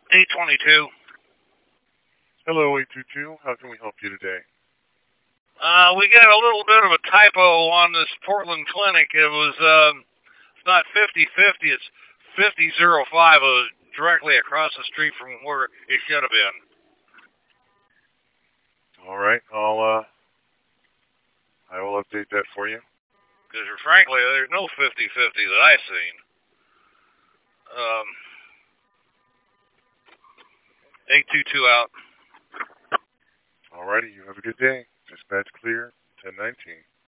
822. Hello, 822. How can we help you today? We got a little bit of a typo on this Portland clinic. It's not 5050, it's 5005. It was directly across the street from where it should have been. All right, I will update that for you. Because frankly, there's no 5050 that I've seen. 822 out. All righty, you have a good day. Dispatch clear, 1019.